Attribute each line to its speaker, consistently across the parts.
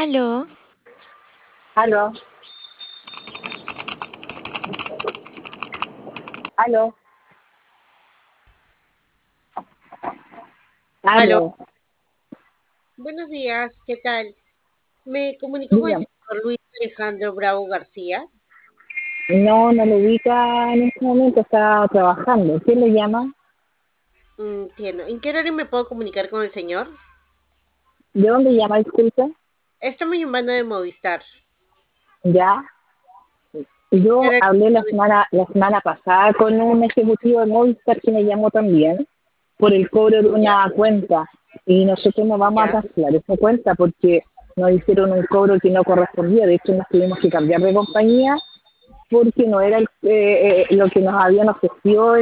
Speaker 1: Aló,
Speaker 2: Aló, aló,
Speaker 3: Aló,
Speaker 2: aló,
Speaker 3: buenos días, ¿qué tal? Me comunico con el
Speaker 2: dígame.
Speaker 3: señor Luis Alejandro Bravo García.
Speaker 2: No, no lo ubica en este momento, está trabajando. ¿Quién le llama?
Speaker 3: Entiendo. ¿En qué horario me puedo comunicar con el señor?
Speaker 2: ¿De dónde llama, disculpe?
Speaker 3: Estamos llamando de Movistar.
Speaker 2: Ya.
Speaker 3: ¿Qué
Speaker 2: Yo
Speaker 3: horario
Speaker 2: hablé
Speaker 3: puedo visitar?
Speaker 2: la semana pasada con un ejecutivo de Movistar que me llamó también por el cobro de
Speaker 3: Ya,
Speaker 2: una cuenta y nosotros no vamos a
Speaker 3: ya,
Speaker 2: cancelar esa cuenta porque nos hicieron un cobro que no correspondía. De hecho, nos tuvimos que cambiar de compañía porque no era lo que nos habían ofrecido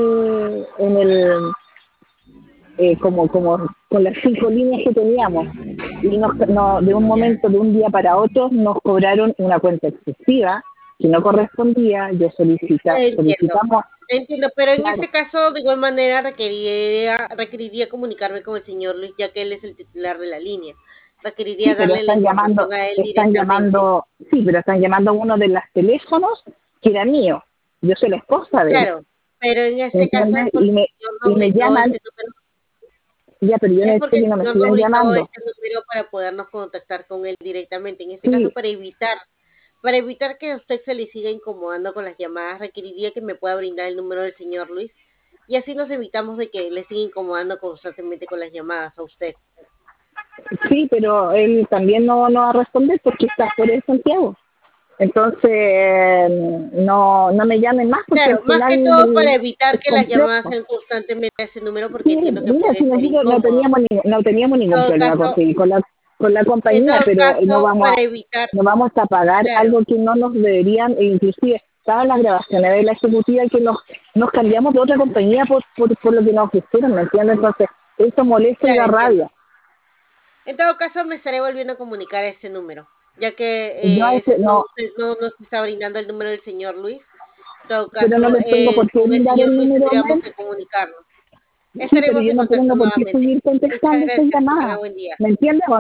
Speaker 2: como con las 5 líneas que teníamos. Y de un
Speaker 3: ya.
Speaker 2: momento, de un día para otro, nos cobraron una cuenta excesiva que no correspondía.
Speaker 3: Entiendo.
Speaker 2: Solicitamos,
Speaker 3: Entiendo, pero en
Speaker 2: claro,
Speaker 3: este caso, de igual manera, requeriría comunicarme con el señor Luis, ya que él es el titular de la línea.
Speaker 2: sí,
Speaker 3: Requeriría
Speaker 2: pero
Speaker 3: darle la información a él directamente.
Speaker 2: sí, pero están llamando a uno de los teléfonos que era mío. Yo soy la esposa de él,
Speaker 3: Claro, pero en
Speaker 2: ¿me
Speaker 3: este caso es
Speaker 2: entiendes?
Speaker 3: porque el señor no
Speaker 2: Y me
Speaker 3: brindó
Speaker 2: llaman,
Speaker 3: este número.
Speaker 2: ya, pero yo
Speaker 3: Es
Speaker 2: necesito
Speaker 3: porque el
Speaker 2: que no me
Speaker 3: señor nos
Speaker 2: sigan
Speaker 3: brindó
Speaker 2: llamando.
Speaker 3: este número para podernos contactar con él directamente. En este caso,
Speaker 2: Sí,
Speaker 3: para evitar que a usted se le siga incomodando con las llamadas, requeriría que me pueda brindar el número del señor Luis. Y así nos evitamos de que le siga incomodando constantemente con las llamadas a usted.
Speaker 2: sí, pero él también no va a responder porque está fuera de Santiago. Entonces, no me llamen más porque al
Speaker 3: Claro, más que
Speaker 2: final
Speaker 3: todo para evitar
Speaker 2: es
Speaker 3: que las llamadas
Speaker 2: complejo.
Speaker 3: sean constantemente a ese número porque
Speaker 2: Sí,
Speaker 3: entiendo que
Speaker 2: mira,
Speaker 3: puede
Speaker 2: si
Speaker 3: ser
Speaker 2: nosotros
Speaker 3: incómodo.
Speaker 2: no teníamos
Speaker 3: En
Speaker 2: ningún
Speaker 3: todo
Speaker 2: problema
Speaker 3: caso,
Speaker 2: con la
Speaker 3: en
Speaker 2: compañía,
Speaker 3: todo
Speaker 2: pero
Speaker 3: caso, para evitar,
Speaker 2: no vamos a pagar
Speaker 3: claro,
Speaker 2: algo que no nos deberían, e inclusive estaban las grabaciones de la ejecutiva que nos cambiamos de otra compañía por lo que nos ofrecieron, ¿me entiendes? Entonces, eso molesta y
Speaker 3: claro,
Speaker 2: da
Speaker 3: entiendo.
Speaker 2: rabia.
Speaker 3: En todo caso, me estaré volviendo a comunicar a este número, ya que
Speaker 2: Yo
Speaker 3: no,
Speaker 2: no,
Speaker 3: usted no nos está brindando el número del señor Luis. En todo
Speaker 2: pero no
Speaker 3: caso,
Speaker 2: les tengo por qué
Speaker 3: con el
Speaker 2: brindar
Speaker 3: señor
Speaker 2: el
Speaker 3: Luis
Speaker 2: número
Speaker 3: tendríamos
Speaker 2: mal.
Speaker 3: que comunicarnos.
Speaker 2: Sí, pero
Speaker 3: Estaremos
Speaker 2: yo
Speaker 3: en
Speaker 2: no
Speaker 3: contacto
Speaker 2: tengo por qué
Speaker 3: nuevamente.
Speaker 2: seguir
Speaker 3: Muchas
Speaker 2: contestando esas
Speaker 3: gracias, que tenga
Speaker 2: llamadas.
Speaker 3: buen día.
Speaker 2: ¿Me entiendes?